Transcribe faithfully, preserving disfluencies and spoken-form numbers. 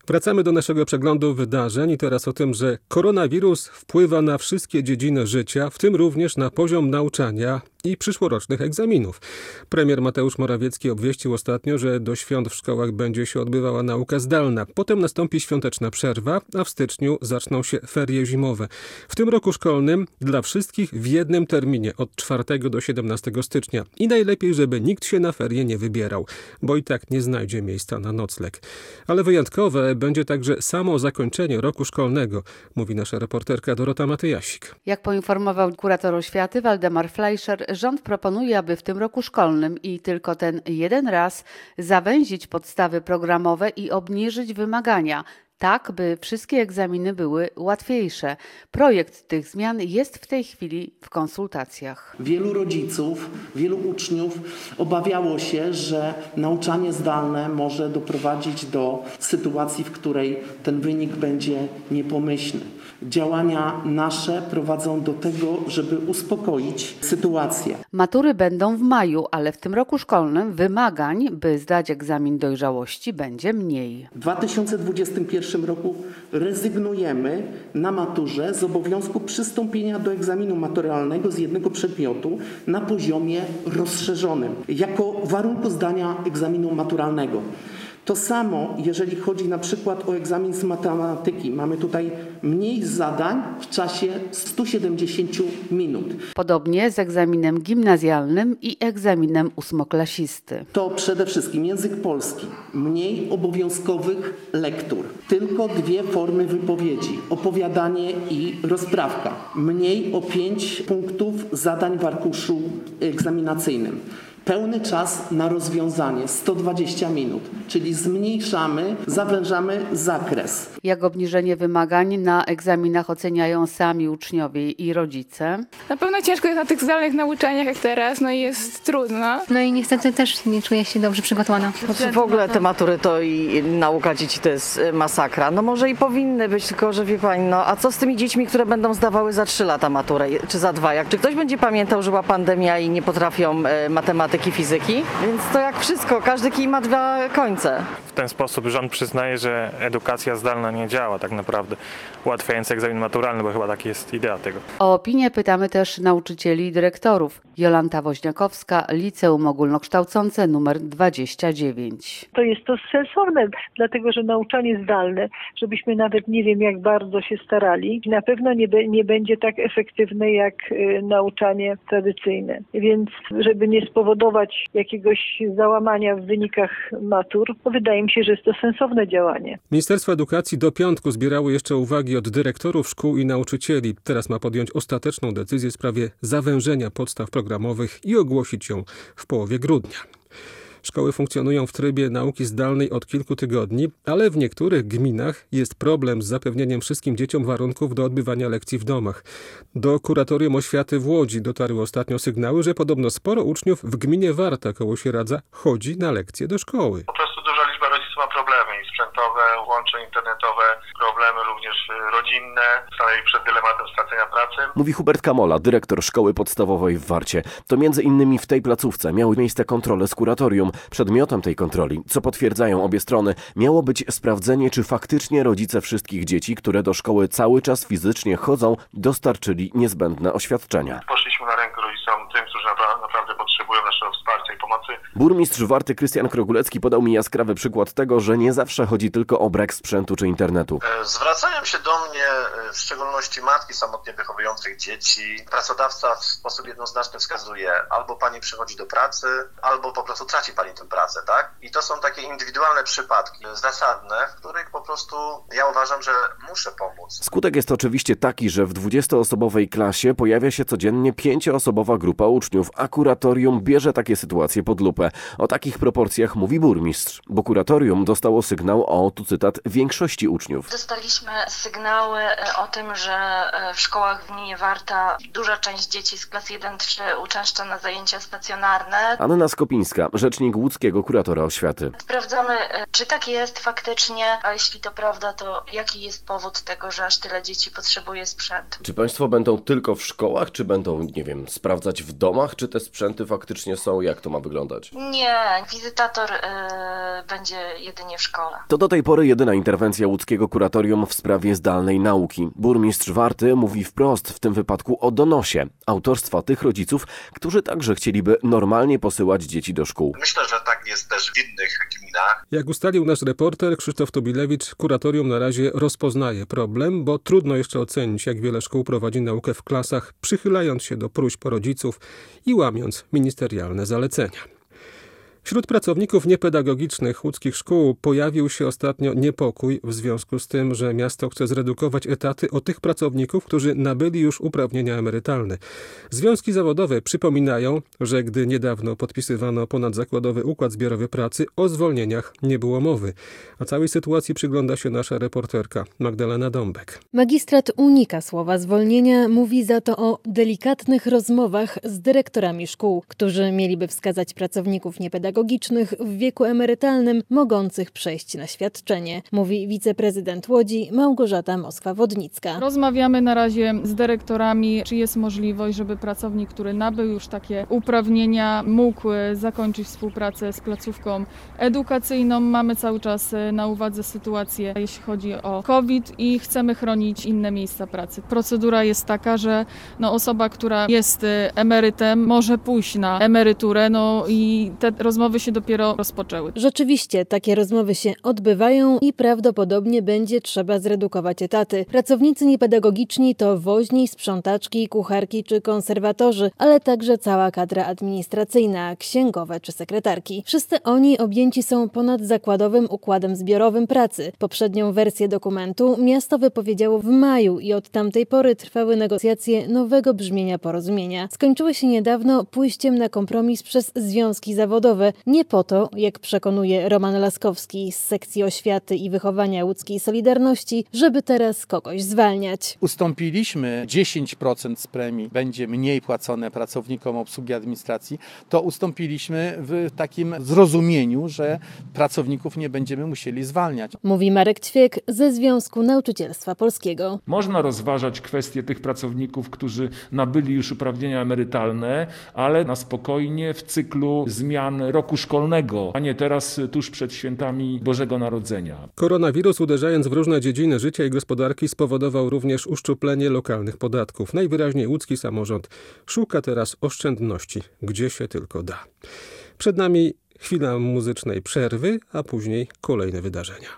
Wracamy do naszego przeglądu wydarzeń i teraz o tym, że koronawirus wpływa na wszystkie dziedziny życia, w tym również na poziom nauczania i przyszłorocznych egzaminów. Premier Mateusz Morawiecki obwieścił ostatnio, że do świąt w szkołach będzie się odbywała nauka zdalna. Potem nastąpi świąteczna przerwa, a w styczniu zaczną się ferie zimowe. W tym roku szkolnym dla wszystkich w jednym terminie od czwartego do siedemnastego stycznia. I najlepiej, żeby nikt się na ferie nie wybierał, bo i tak nie znajdzie miejsca na nocleg. Ale wyjątkowe będzie także samo zakończenie roku szkolnego, mówi nasza reporterka Dorota Matyjasik. Jak poinformował kurator oświaty Waldemar Fleischer, rząd proponuje, aby w tym roku szkolnym i tylko ten jeden raz zawęzić podstawy programowe i obniżyć wymagania, tak by wszystkie egzaminy były łatwiejsze. Projekt tych zmian jest w tej chwili w konsultacjach. Wielu rodziców, wielu uczniów obawiało się, że nauczanie zdalne może doprowadzić do sytuacji, w której ten wynik będzie niepomyślny. Działania nasze prowadzą do tego, żeby uspokoić sytuację. Matury będą w maju, ale w tym roku szkolnym wymagań, by zdać egzamin dojrzałości, będzie mniej. W dwa tysiące dwudziestym pierwszym roku rezygnujemy na maturze z obowiązku przystąpienia do egzaminu maturalnego z jednego przedmiotu na poziomie rozszerzonym, jako warunku zdania egzaminu maturalnego. To samo, jeżeli chodzi na przykład o egzamin z matematyki. Mamy tutaj mniej zadań w czasie stu siedemdziesięciu minut. Podobnie z egzaminem gimnazjalnym i egzaminem ósmoklasisty. To przede wszystkim język polski, mniej obowiązkowych lektur, tylko dwie formy wypowiedzi, opowiadanie i rozprawka, mniej o pięć punktów zadań w arkuszu egzaminacyjnym. Pełny czas na rozwiązanie sto dwadzieścia minut, czyli zmniejszamy, zawężamy zakres. Jak obniżenie wymagań na egzaminach oceniają sami uczniowie i rodzice? Na pewno ciężko jest na tych zdalnych nauczaniach jak teraz, no i jest trudno. No i niestety też nie czuję się dobrze przygotowana. Znaczy w ogóle te matury to i nauka dzieci to jest masakra. No może i powinny być, tylko że wie pani, no a co z tymi dziećmi, które będą zdawały za trzy lata maturę, czy za dwa? Jak, czy ktoś będzie pamiętał, że była pandemia i nie potrafią matematyki, fizyki, więc to jak wszystko, każdy kij ma dwa końce. W ten sposób rząd przyznaje, że edukacja zdalna nie działa tak naprawdę, ułatwiając egzamin maturalny, bo chyba taka jest idea tego. O opinię pytamy też nauczycieli i dyrektorów. Jolanta Woźniakowska, Liceum Ogólnokształcące nr dwadzieścia dziewięć. To jest to sensowne, dlatego że nauczanie zdalne, żebyśmy nawet nie wiem jak bardzo się starali, na pewno nie, be, nie będzie tak efektywne jak y, nauczanie tradycyjne. Więc żeby nie spowodować jakiegoś załamania w wynikach matur, to wydaje mi się, że jest to sensowne działanie. Ministerstwo Edukacji do piątku zbierało jeszcze uwagi od dyrektorów szkół i nauczycieli. Teraz ma podjąć ostateczną decyzję w sprawie zawężenia podstaw programowych i ogłosić ją w połowie grudnia. Szkoły funkcjonują w trybie nauki zdalnej od kilku tygodni, ale w niektórych gminach jest problem z zapewnieniem wszystkim dzieciom warunków do odbywania lekcji w domach. Do Kuratorium Oświaty w Łodzi dotarły ostatnio sygnały, że podobno sporo uczniów w gminie Warta koło Sieradza chodzi na lekcje do szkoły. Po prostu duża liczba rodziców ma problemy i sprzętowe, łącze internetowe, problemy również rodzinne, stają przed dylematem stracenia pracy. Mówi Hubert Kamola, dyrektor szkoły podstawowej w Warcie. To między innymi w tej placówce miały miejsce kontrole z kuratorium. Przedmiotem tej kontroli, co potwierdzają obie strony, miało być sprawdzenie, czy faktycznie rodzice wszystkich dzieci, które do szkoły cały czas fizycznie chodzą, dostarczyli niezbędne oświadczenia. Poszliśmy na rękę rodzicom, tym, którzy napra- naprawdę potrzebują naszego wsparcia i pomocy. Burmistrz Warty Krystian Krogulecki podał mi jaskrawy przykład tego, że nie zawsze chodzi tylko o brak sprzętu czy internetu. Zwracają się do mnie w szczególności matki samotnie wychowujących dzieci. Pracodawca w sposób jednoznaczny wskazuje, albo pani przychodzi do pracy, albo po prostu traci pani tę pracę, tak? I to są takie indywidualne przypadki, zasadne, w których po prostu ja uważam, że muszę pomóc. Skutek jest oczywiście taki, że w dwudziestoosobowej klasie pojawia się codziennie pięcioosobowa grupa uczniów, a kuratorium bierze takie sytuacje pod lupę. O takich proporcjach mówi burmistrz, bo kuratorium dostało sygnał o, tu cytat, większości uczniów. Dostaliśmy sygnały o tym, że w szkołach w gminie Warta duża część dzieci z klas jeden trzy uczęszcza na zajęcia stacjonarne. Anna Skopińska, rzecznik łódzkiego kuratora oświaty. Sprawdzamy, czy tak jest faktycznie, a jeśli to prawda, to jaki jest powód tego, że aż tyle dzieci potrzebuje sprzętu. Czy państwo będą tylko w szkołach, czy będą, nie wiem, sprawdzać w domach, czy te sprzęty faktycznie faktycznie są? Jak to ma wyglądać? Nie, wizytator y, będzie jedynie w szkole. To do tej pory jedyna interwencja łódzkiego kuratorium w sprawie zdalnej nauki. Burmistrz Warty mówi wprost w tym wypadku o donosie autorstwa tych rodziców, którzy także chcieliby normalnie posyłać dzieci do szkół. Myślę, że tak jest też w innych gminach. Jak ustalił nasz reporter Krzysztof Tubilewicz, kuratorium na razie rozpoznaje problem, bo trudno jeszcze ocenić, jak wiele szkół prowadzi naukę w klasach, przychylając się do próśb rodziców i łamiąc ministerialne zalecenia. Wśród pracowników niepedagogicznych łódzkich szkół pojawił się ostatnio niepokój w związku z tym, że miasto chce zredukować etaty o tych pracowników, którzy nabyli już uprawnienia emerytalne. Związki zawodowe przypominają, że gdy niedawno podpisywano ponadzakładowy układ zbiorowy pracy, o zwolnieniach nie było mowy. A całej sytuacji przygląda się nasza reporterka Magdalena Dąbek. Magistrat unika słowa zwolnienia, mówi za to o delikatnych rozmowach z dyrektorami szkół, którzy mieliby wskazać pracowników niepedagogicznych w wieku emerytalnym mogących przejść na świadczenie, mówi wiceprezydent Łodzi Małgorzata Moskwa-Wodnicka. Rozmawiamy na razie z dyrektorami, czy jest możliwość, żeby pracownik, który nabył już takie uprawnienia, mógł zakończyć współpracę z placówką edukacyjną. Mamy cały czas na uwadze sytuację, jeśli chodzi o COVID i chcemy chronić inne miejsca pracy. Procedura jest taka, że no, osoba, która jest emerytem, może pójść na emeryturę, no i te rozmowy się dopiero rozpoczęły. Rzeczywiście takie rozmowy się odbywają i prawdopodobnie będzie trzeba zredukować etaty. Pracownicy niepedagogiczni to woźni, sprzątaczki, kucharki czy konserwatorzy, ale także cała kadra administracyjna, księgowe czy sekretarki. Wszyscy oni objęci są ponadzakładowym układem zbiorowym pracy. Poprzednią wersję dokumentu miasto wypowiedziało w maju i od tamtej pory trwały negocjacje nowego brzmienia porozumienia. Skończyły się niedawno pójściem na kompromis przez związki zawodowe. Nie po to, jak przekonuje Roman Laskowski z sekcji oświaty i wychowania łódzkiej Solidarności, żeby teraz kogoś zwalniać. Ustąpiliśmy dziesięć procent z premii, będzie mniej płacone pracownikom obsługi administracji, to ustąpiliśmy w takim zrozumieniu, że pracowników nie będziemy musieli zwalniać. Mówi Marek Ćwiek ze Związku Nauczycielstwa Polskiego. Można rozważać kwestię tych pracowników, którzy nabyli już uprawnienia emerytalne, ale na spokojnie w cyklu zmian roku szkolnego, a nie teraz tuż przed świętami Bożego Narodzenia. Koronawirus, uderzając w różne dziedziny życia i gospodarki, spowodował również uszczuplenie lokalnych podatków. Najwyraźniej łódzki samorząd szuka teraz oszczędności, gdzie się tylko da. Przed nami chwila muzycznej przerwy, a później kolejne wydarzenia.